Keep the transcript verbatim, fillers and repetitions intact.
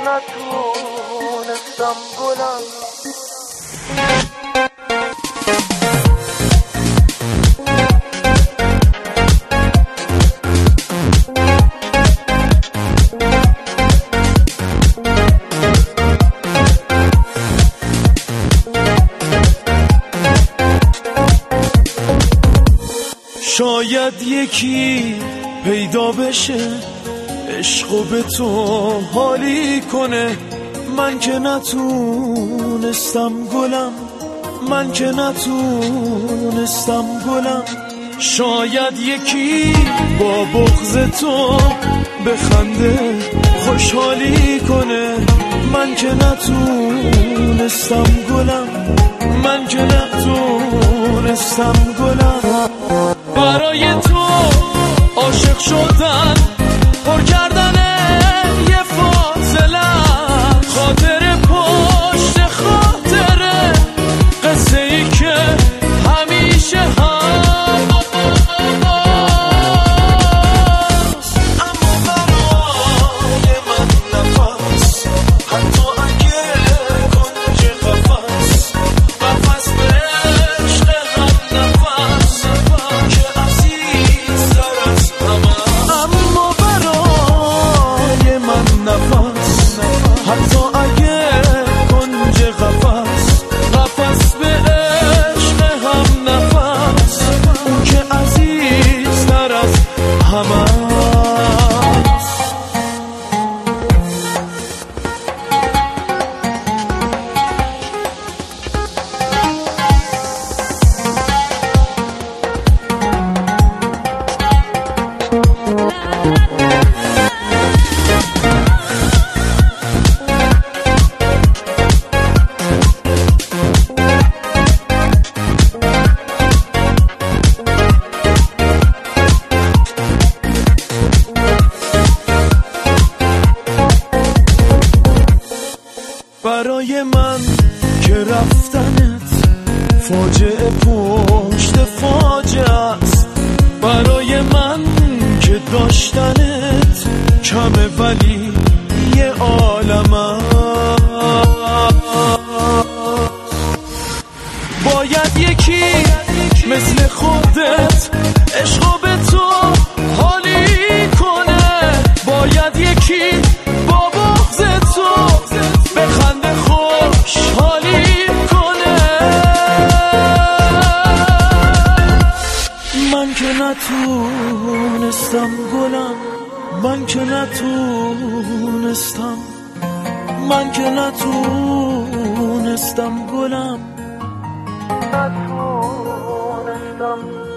نتونستم گلم. شاید یکی پیدا بشه عشقو به تو حالی کنه، من که نتونستم گلم، من که نتونستم گلم. شاید یکی با بغض تو بخنده خوشحالی کنه، من که نتونستم گلم، من که نتونستم گلم. برای تو عاشق شدن پر کردن یه فاصله، خاطر پشت خاطره، قصه ای که همیشه هم اما برای من نفس، حتی اگه کنج قفس، قفس به عشق هم نفس که عزیزتر از همه. اما برای من نفس، حتی اگه کنج قفس، قفس به عشق هم نفس اون که عزیزتر از همه. برای من که رفتنت فاجعه پشت فاجعه است، برای من که داشتنت کمه ولی یه عالم است. باید یکی مثل خودت عشقو به تو حالی کنه، باید یکی با بغض تو بخنده خوشحالی کنه، من که نتونستم گلم، من که نتونستم، من که نتونستم گلم، نتونستم